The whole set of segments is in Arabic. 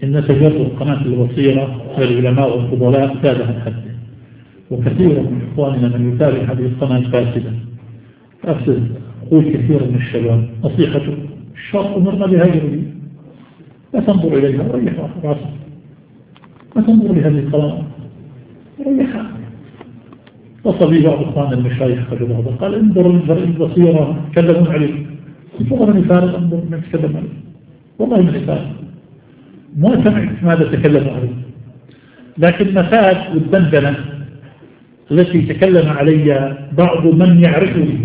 إن تجرب قناة البصيرة للعلماء والفضلاء زادها حده، وكثير من إخواننا من يتابع هذه القناة الفاسدة أفسد قول كثير من الشباب. نصيحته الشرط أمرنا بهذه، لا تنظر إليها وريح راسك، ما تنظر لهذه القناة ريحها. وصل لي بعض إخوان المشايخ قال انظر البصيرة تكلمون عليه، والله من يفارق انظر من يتكلم عليه، والله من يفارق ما سمعت ماذا تكلم عليه. لكن مفاد والدندنة التي تكلم علي بعض من يعرفني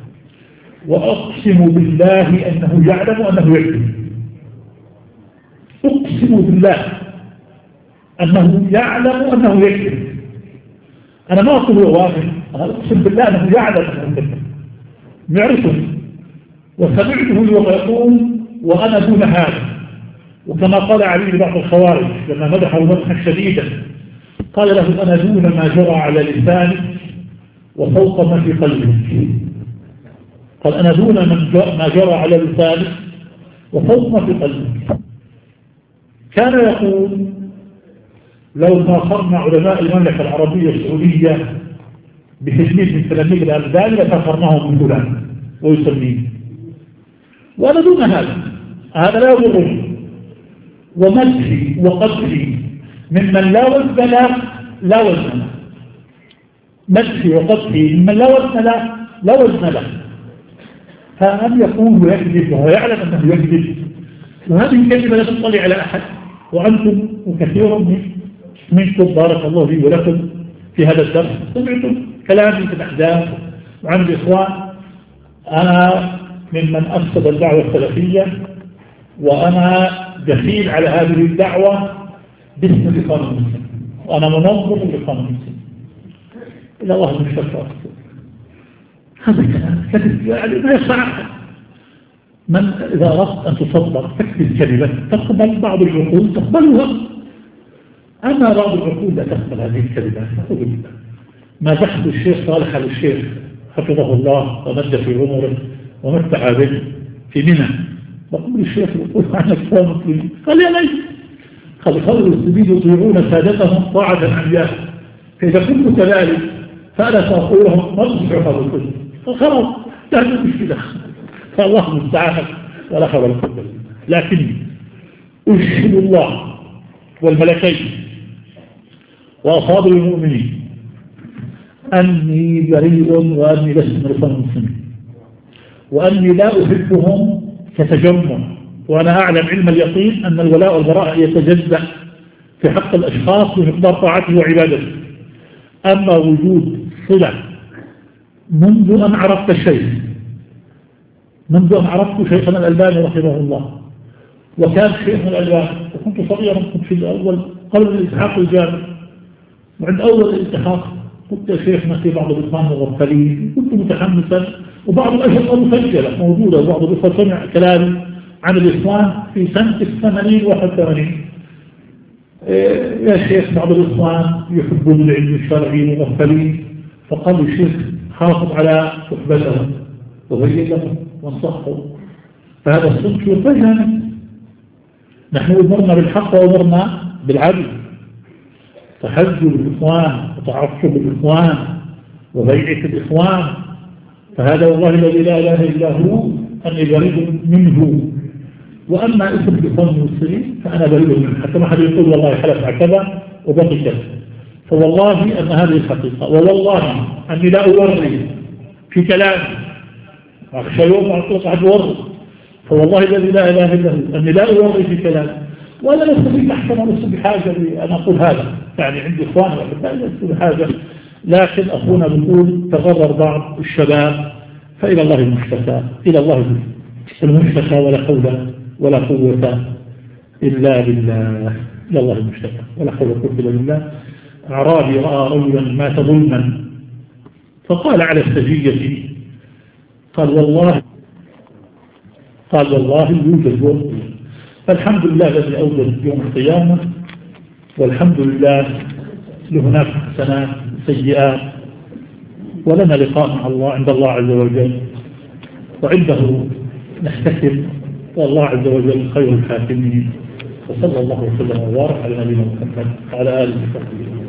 وأقسم بالله أنه يعلم أنه يكذب، أقسم بالله أنه يعلم أنه يكذب. أنا ما أقول واحد، أنا أقسم بالله أنه يعلم أنه يكذب، يعرفني وسمعته يقول وأنا دون هذا. وكما قال علي لبعض الخوارج لما مدحه مدحا شديدا قال له أنا دون ما جرى على لسانك وفوق ما في قلبك. قال أنا دون ما جرى على لسانك وفوق ما في قلبك. كان يقول لو فاخرنا علماء المملكة العربية السعودية بتجميل من تلاميذ الألباني لفاخرناهم من فلان ويسميه، وأنا دون هذا لا يضرني. ومدحي وقدري ممن لا وزن له لا وزن له، مدحي وقدري ممن لا وزن له لا وزن له. فأن يقول ويكذب وهو يعلم أنه يكذب، وهذه الكذبة لا تطلع على أحد. وأنتم وكثير منكم بارك الله لي ولكم في هذا الدرس سمعتم كلامي في الأحداث وعن الإخوان. أنا ممن أفسد الدعوة السلفية، وأنا دخيل على هذه الدعوة باسم الإخوان المسلمين، وأنا منظم للإخوان المسلمين إلى الله المشفى. هذا كلام يعني ما يصح. من إذا أردت أن تصدق تكتب كلمة تقبل بعض العقول تقبلها، أما بعض العقول لا تقبل هذه الكلمات. ما بحث الشيخ صالح الشيخ حفظه الله ومد في عمره ومتع به في منى، وقل الشيخ يقول عنك كفار مسلمين، قال يا ليت قال خير المسلمين يطيعون سادتهم طاعة عمياء، فإذا كنت كذلك فأنا سأقول لهم ما تصبحوا هذا الكل. خلاص لا مشكلة، فالله المستعان ولا خبر القدر. لكني أشهد الله والملكين وأصحاب المؤمنين أني بريء وأني لست من الإخوان المسلمين، وأني لا أحبهم كتجمع، وأنا أعلم علم اليقين أن الولاء والبراء يتجزأ في حق الأشخاص بمقدار طاعته وعبادته. أما وجود صلة منذ أن عرفت شيخنا الألباني رحمه الله، وكان شيخنا الألباني وكنت صغيرا، كنت في الأول قبل الإلتحاق الجامعي، وعند أول الالتحاق كنت يا شيخنا في بعض الإخوان الغفلين، كنت متحمسا، وبعض الأشياء مسجلة موجودة، وبعض الإخوان سمع كلامي عن الإخوان في سنة 80 81. يا شيخ بعض الإخوان يحبون العلم الشرعي مغفلين، فقالوا الشيخ حافظ على صحبتهم وبين لهم وانصحوا، فهذا الصدق يرتجى. نحن أمرنا بالحق وأمرنا بالعدل، تحزب الإخوان وتعصب الإخوان وبيعة الإخوان، فهذا والله الذي لا إله إلا هو أني بريء منه. وأما اسم الإخوان المسلمين فأنا بريء منه، حتى ما حد يقول والله حلف على كذا وبقي كذا، فوالله أن هذه الحقيقة، ووالله أني لا أوري في كلامي، أخشى يوم أعطيك عد ورد، فوالله الذي لا إله إلا هو أني لا أوري في كلامي، وأنا لست بحثا ولست بحاجة أن أقول هذا، يعني عندي إخوان وأحبائي لست بحاجة، لكن أخونا بنقول تغرر بعض الشباب، فإلى الله المشتكى، إلى الله المشتكى، ولا حول ولا قوة إلا بالله، إلى الله المشتكى ولا حول ولا قوة إلا بالله. أعرابي رأى رجلا مات ظلما فقال على السجية، قال والله يوجد وقت، فالحمد لله الذي أوجد يوم القيامة، والحمد لله لهناك حسنات سيئات، ولنا لقاء مع الله عند الله عز وجل، وعنده نحتسب، والله عز وجل خير الحاكمين. وصلى الله وسلم وبارك على نبينا محمد وعلى آله وصحبه.